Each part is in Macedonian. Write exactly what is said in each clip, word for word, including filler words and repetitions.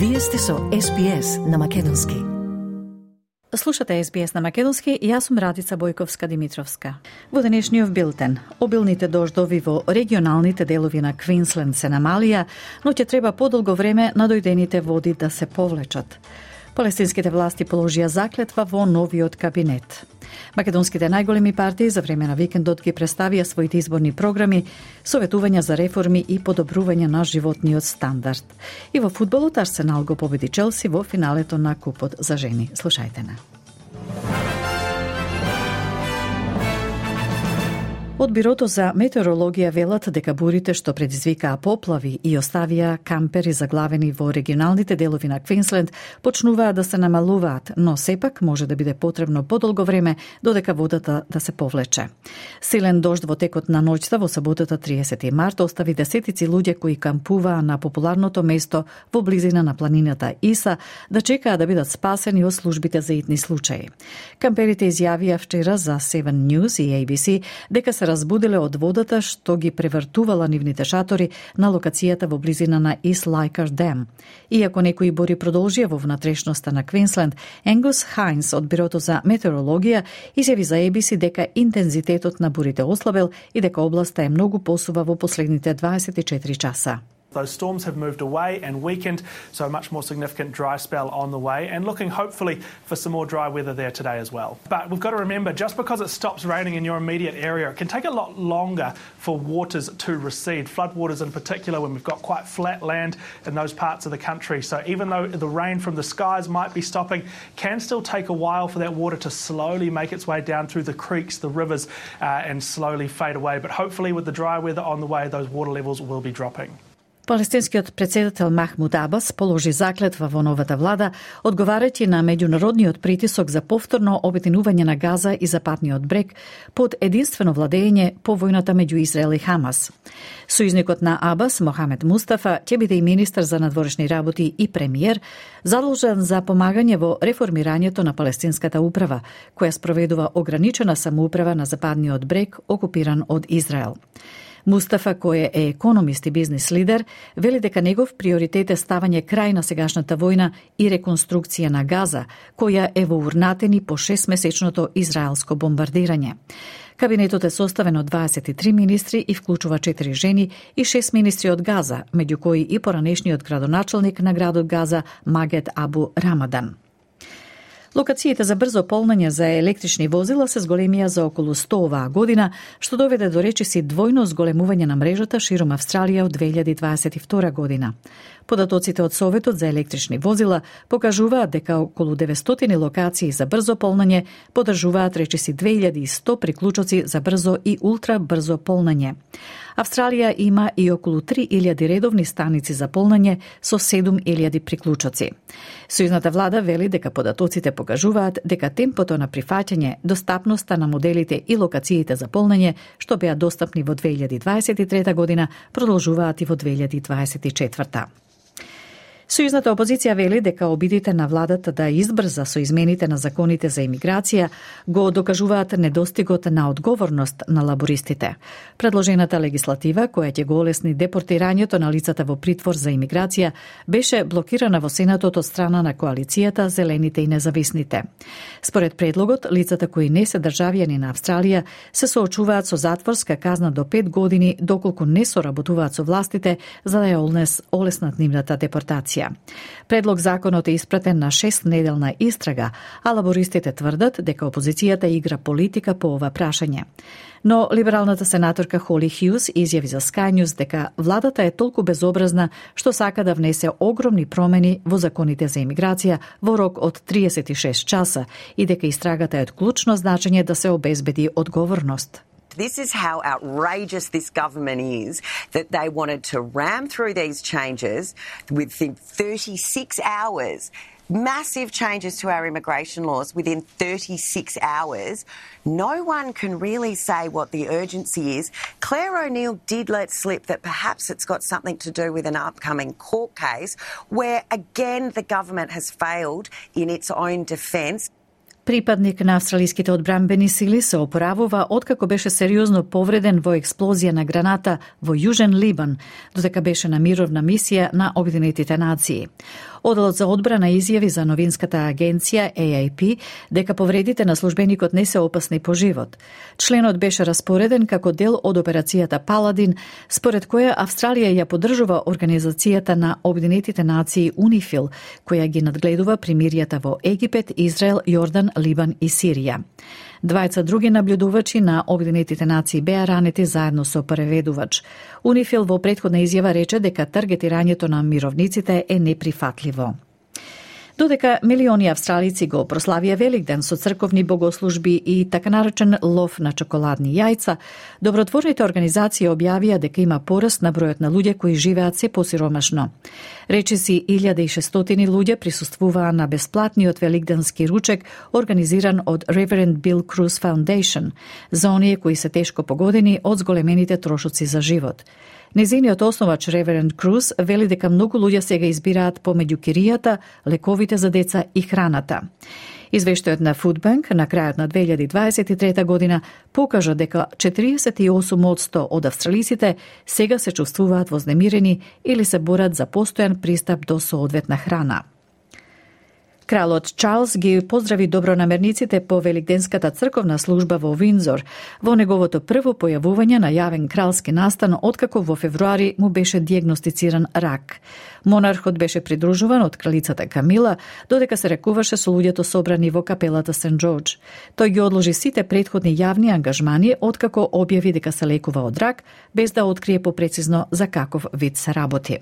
Вие сте со Ес Би Ес на Македонски. Слушате Ес Би Ес на Македонски и јас сум Радица Бојковска-Димитровска. Во денешниот билтен, обилните дождови во регионалните делови на Квинсленд се намалија, но ќе треба подолго време надојдените води да се повлечат. Палестинските власти положија заклетва во новиот кабинет. Македонските најголеми партии за време на викендот ги представија своите изборни програми, советувања за реформи и подобрување на животниот стандард. И во фудбалот Арсенал го победи Челси во финалето на Купот за жени. Слушајте на. Од Бирото за метеорологија велат дека бурите што предизвикаа поплави и оставија кампери заглавени во регионалните делови на Квинсленд почнуваат да се намалуваат, но сепак може да биде потребно подолго време додека водата да се повлече. Силен дожд во текот на ноќта во саботата триесети март остави десетици луѓе кои кампуваа на популарното место во близина на планината Иса да чекаат да бидат спасени од службите за итни случаи. Камперите изјавија вчера за Seven News и A B C дека се разбудиле од водата што ги превртувала нивните шатори на локацијата во близина на East Leichhardt Dam. Иако некои бури продолжија во внатрешноста на Квинсленд, Енгус Хайнс од Бирото за метеорологија изјави за A B C дека интензитетот на бурите ослабел и дека областа е многу посува во последните дваесет и четири часа. Those storms have moved away and weakened, so a much more significant dry spell on the way, and looking hopefully for some more dry weather there today as well. But we've got to remember, just because it stops raining in your immediate area, it can take a lot longer for waters to recede, floodwaters in particular, when we've got quite flat land in those parts of the country. So even though the rain from the skies might be stopping, can still take a while for that water to slowly make its way down through the creeks, the rivers, uh, and slowly fade away. But hopefully with the dry weather on the way, those water levels will be dropping. Палестинскиот претседател Махмуд Абас положи заклетва во новата влада, одговарајќи на меѓународниот притисок за повторно обединување на Газа и Западниот брег под единствено владење по војната меѓу Израел и Хамас. Сојузникот на Абас, Мохамед Мустафа, ќе биде и министар за надворешни работи и премиер, задолжен за помагање во реформирањето на палестинската управа, која спроведува ограничена самоуправа на Западниот брег, окупиран од Израел. Мустафа, кој е економист и бизнис лидер, вели дека негов приоритет е ставање крај на сегашната војна и реконструкција на Газа, која е во урнатени по шестмесечното израелско бомбардирање. Кабинетот е составен од дваесет и три министри и вклучува четири жени и шест министри од Газа, меѓу кои и поранешниот градоначелник на градот Газа Магед Абу Рамадан. Локациите за брзо полнење за електрични возила се зголемија за околу сто оваа година, што доведе до речиси двојно зголемување на мрежата широм Австралија од две илјади дваесет и втора година. Податоците од Советот за електрични возила покажуваат дека околу деветстотини локации за брзо полнење поддржуваат речиси две илјади и сто приклучоци за брзо и ултра брзо полнење. Австралија има и околу три илјади редовни станици за полнење со седум илјади приклучоци. Сојузната влада вели дека податоците покажуваат дека темпото на прифаќање, достапноста на моделите и локациите за полнење што беа достапни во две илјади дваесет и трета година продолжуваат и во две илјади дваесет и четврта. Сојузната опозиција вели дека обидите на владата да избрза со измените на законите за имиграција го докажуваат недостигот на одговорност на лабористите. Предложената легислатива, која ќе го олесни депортирањето на лицата во притвор за имиграција, беше блокирана во Сенатот од страна на коалицијата Зелените и Независните. Според предлогот, лицата кои не се државјани на Австралија се соочуваат со затворска казна до пет години доколку не соработуваат со властите за да ја олеснат нивната депортација. Предлог законот е испратен на шестнеделна истрага, а лабористите тврдат дека опозицијата игра политика по ова прашање. Но либералната сенаторка Холи Хјус изјави за Sky News дека владата е толку безобразна што сака да внесе огромни промени во законите за имиграција во рок од триесет и шест часа и дека истрагата е од клучно значење да се обезбеди одговорност. This is how outrageous this government is that they wanted to ram through these changes within thirty-six hours. Massive changes to our immigration laws within thirty-six hours. No one can really say what the urgency is. Claire O'Neill did let slip that perhaps it's got something to do with an upcoming court case where, again, the government has failed in its own defence. Припадник на австралиските одбранбени сили се опоравува откако беше сериозно повреден во експлозија на граната во Јужен Либан, додека беше на мировна мисија на Обединетите нации. Оделот за одбрана изјави за новинската агенција A A P дека повредите на службеникот не се опасни по живот. Членот беше распореден како дел од операцијата Паладин, според која Австралија ја поддржува Организацијата на Обединетите нации Унифил, која ги надгледува примиријата во Египет, Израел, Јордан, Либан и Сирија. Двајца други наблюдувачи на Обединетите нации беа ранети заедно со преведувач. Унифил во претходна изјава рече дека таргетирањето на мировниците е неприфатливо. Додека милиони австралици го прославија Великден со црковни богослужби и така наречен лов на чоколадни јајца, добротворните организации објавија дека има пораст на бројот на луѓе кои живеат се посиромашно. Речиси илјада и шестстотини луѓе присуствуваа на бесплатниот великденски ручек организиран од Reverend Bill Cruz Foundation за оние кои се тешко погодени од зголемените трошоци за живот. Незиниот основач Реверенд Круз вели дека многу луѓе сега избираат помеѓу киријата, лековите за деца и храната. Извештајот на Foodbank на крајот на две илјади дваесет и трета година покажа дека четириесет и осум одсто од австралиците сега се чувствуваат вознемирени или се борат за постојан пристап до соодветна храна. Кралот Чарлс ги поздрави добронамерниците по Великденската црковна служба во Виндзор, во неговото прво појавување на јавен кралски настан откако во февруари му беше дијагностициран рак. Монархот беше придружуван од кралицата Камила, додека се рекуваше со луѓето собрани во капелата Сент Џорџ. Тој ги одложи сите претходни јавни ангажмани откако објави дека се лекува од рак, без да открие попрецизно за каков вид се работи.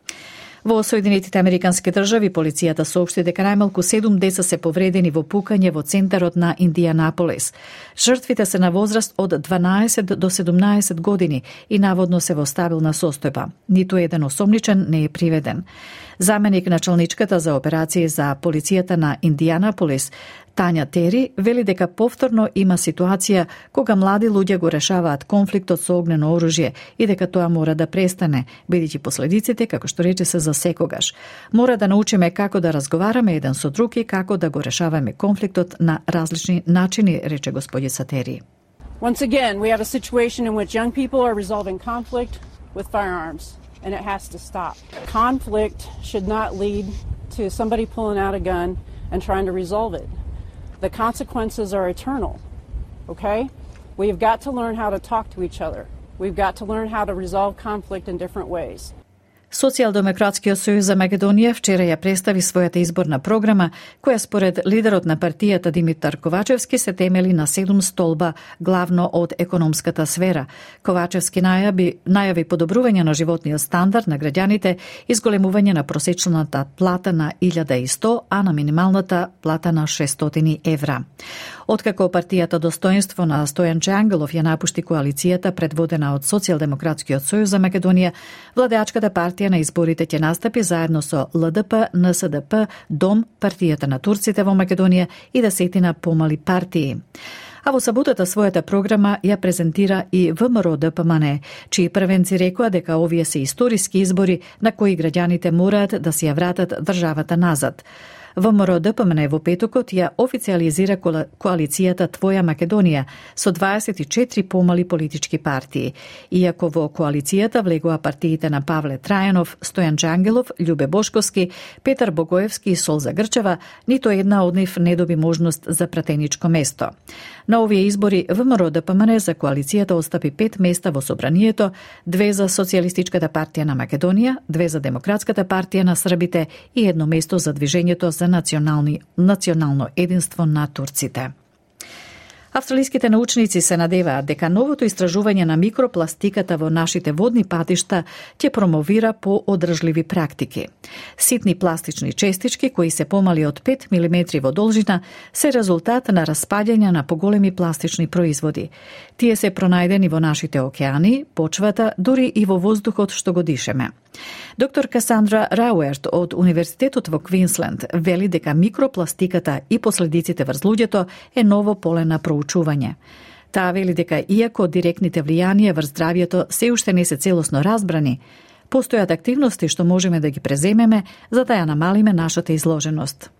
Во Соединетите Американски држави полицијата соопшти дека најмалку седум деца се повредени во пукање во центарот на Индијанаполис. Жртвите се на возраст од дванаесет до седумнаесет години и наводно се во стабилна состојба. Ниту еден осомничен не е приведен. Заменик началничката за операции за полицијата на Индијанаполис, Тања Тери, вели дека повторно има ситуација кога млади луѓе го решаваат конфликтот со огнено оружје и дека тоа мора да престане, бидејќи последиците, како што рече, се за секогаш. Мора да научиме како да разговараме еден со друг и како да го решаваме конфликтот на различни начини, рече господица Тери. Once again, we have a situation in which young people are resolving conflict with firearms, and it has to stop. Conflict should not lead to somebody pulling out a gun and trying to resolve it. The consequences are eternal, okay? We've got to learn how to talk to each other. We've got to learn how to resolve conflict in different ways. Социјалдемократскиот сојуз за Македонија вчера ја представи својата изборна програма, која според лидерот на партијата Димитар Ковачевски се темели на седум столба, главно од економската сфера. Ковачевски најави, најави подобрување на животниот стандард на граѓаните, изголемување на просечната плата на илјада и сто, а на минималната плата на шестстотини евра. Откако партијата Достоинство на Стојанче Ангелов ја напушти коалицијата предводена од Социјалдемократскиот сојуз за Македонија, владеачката партија на изборите ќе настапи заедно со Л Д П, Н С Д П, Дом, партијата на турците во Македонија и десетина помали партии. А во саботата својата програма ја презентира и В М Р Д П М Н, чии првенци рекоа дека овие се историски избори на кои граѓаните мораат да си ја вратат државата назад. В М Р Д П М Н во петокот ја официализира коалицијата Твоја Македонија со дваесет и четири помали политички партии. Иако во коалицијата влегоа партиите на Павле Трајанов, Стојан Ангелов, Љубе Бошковски, Петар Богоевски и Солза Грчева, нито една од нив не доби можност за пратеничко место. На овие избори В М Р Д П М Н за коалицијата остапи пет места во собранието, две за Социјалистичката партија на Македонија, две за Демократската партија на србите и едно место за Движењето за национални, национално единство на турците. Австралиските научници се надеваат дека новото истражување на микропластиката во нашите водни патишта ќе промовира по-одржливи практики. Ситни пластични честички кои се помали од пет милиметри во должина се резултат на распаѓање на поголеми пластични производи. Тие се пронајдени во нашите океани, почвата, дури и во воздухот што го дишеме. Доктор Касандра Рауерт од Универзитетот во Квинсленд вели дека микропластиката и последиците врз луѓето е ново поле на проучување. Таа вели дека иако директните влијанија врз здравјето се уште не се целосно разбрани, постојат активности што можеме да ги преземеме за да ја намалиме нашата изложеност.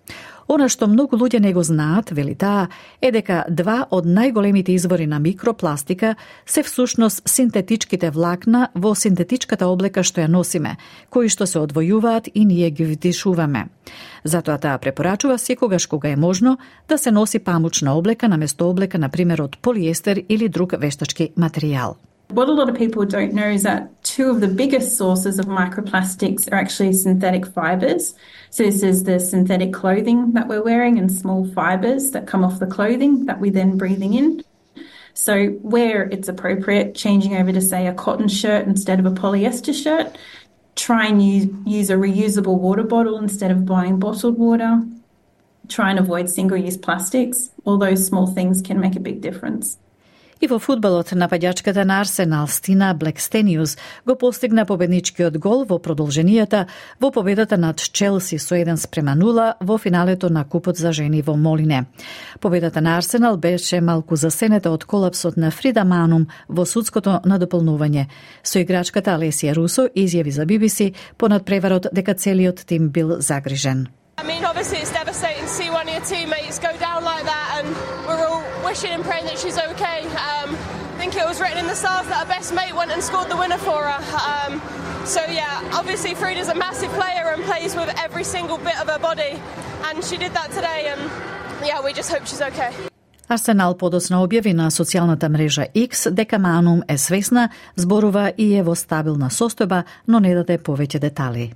Она што многу луѓе не го знаат, вели таа, е дека два од најголемите извори на микропластика се всушност синтетичките влакна во синтетичката облека што ја носиме, кои што се одвојуваат и ние ги вдишуваме. Затоа таа препорачува секогаш кога е можно да се носи памучна облека наместо облека, например, од полиестер или друг вештачки материјал. What a lot of people don't know is that two of the biggest sources of microplastics are actually synthetic fibers. So this is the synthetic clothing that we're wearing and small fibers that come off the clothing that we're then breathing in. So where it's appropriate, changing over to, say, a cotton shirt instead of a polyester shirt, try and use, use a reusable water bottle instead of buying bottled water, try and avoid single-use plastics. All those small things can make a big difference. И во фудбалот нападјачката на Арсенал Стина Блекстениус го постигна победничкиот гол во продолженијата во победата над Челси со еден спрема нула во финалето на Купот за жени во Молине. Победата на Арсенал беше малку засенета од колапсот на Фрида Манум во судското надополнување. Со играчката Алесија Русо изјави за Би Би Си понад преварот дека целиот тим бил загрижен. I mean, obviously it's devastating to see one of your teammates go down like that, and we're all wishing and praying that she's okay. Um, I think it was written in the stars that her best mate went and scored the winner for her. Um, so yeah, obviously Frida's a massive player and plays with every single bit of her body, and she did that today, and yeah, we just hope she's okay. Арсенал подоцна објави на социјалната мрежа X дека Манум е свесна, зборува и е во стабилна состојба, но не даде повеќе детали.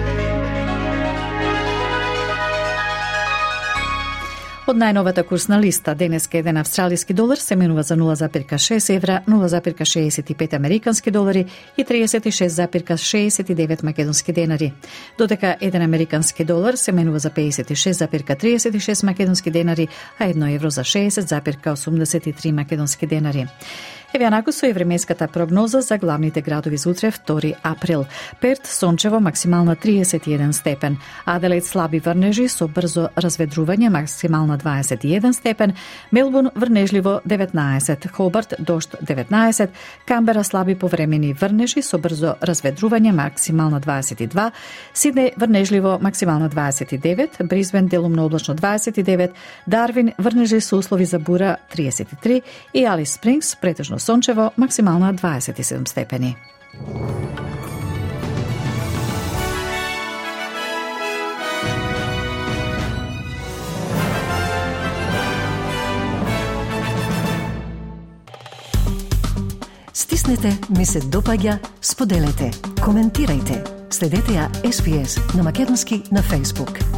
Од најновата курсна листа, денеска еден австралиски долар се менува за нула зарез шест евра, нула зарез шеесет и пет американски долари и триесет и шест зарез шеесет и девет македонски денари. Додека еден американски долар се менува за пеесет и шест зарез триесет и шест македонски денари, а едно евро за шеесет зарез осумдесет и три македонски денари. Еве анаку со и временската прогноза за главните градови за утре втори април. Перт сончево максимална триесет и еден степен, Аделаид слаби врнежи со брзо разведрување максимална дваесет и еден степен, Мелбурн врнежливо деветнаесет, Хобарт дожд деветнаесет, Камбера слаби повремени врнежи со брзо разведрување максимална дваесет и два, Сиднеј врнежливо максимална дваесет и девет, Брисбен делумно облачно дваесет и девет, Дарвин врнежи со услови за бура триесет и три и Алис Спрингс претежно сончево, максимална дваесет и седум степени. Стиснете, ми се допаѓа, споделете, коментирајте. Следете ја Ес Би Ес на македонски на Facebook.